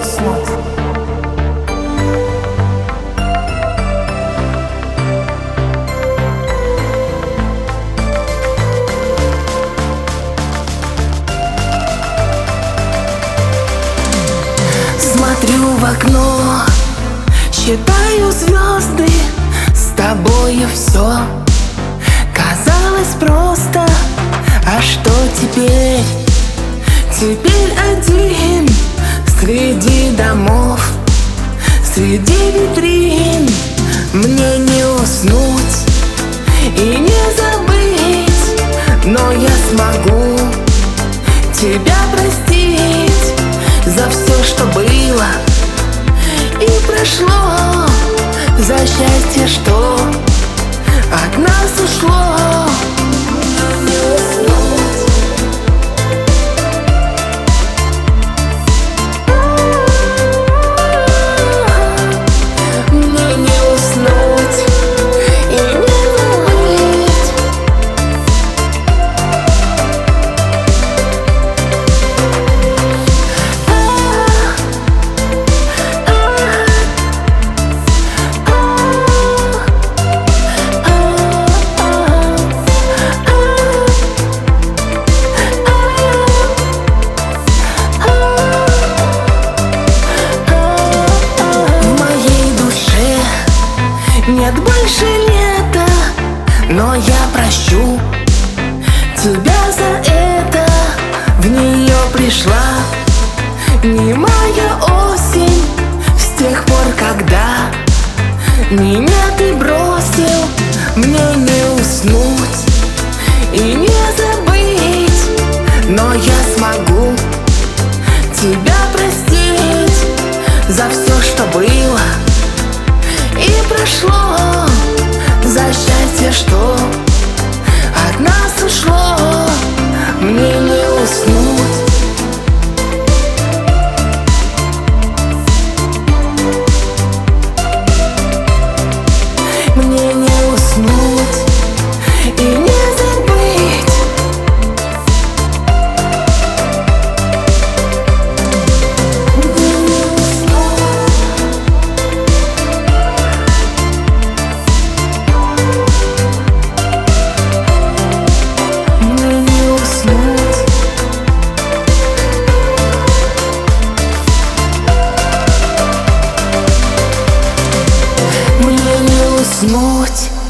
уснуть. Смотрю в окно, считаю звезды, с тобою все казалось просто. А что теперь? Теперь один среди домов, среди витрин. Мне не уснуть и не забыть, но я смогу тебя простить за все, что было и прошло, за счастье, что от нас ушло. Нет больше лета, но я прощу тебя за это. В нее пришла немая осень, с тех пор, когда меня ты бросил. Мне не уснуть и не забыть, но я смогу тебя простить за все, что было и прошло, за счастье, что от нас ушло. Мне не уснуть. Мне не уснуть и не забыть. Уснуть.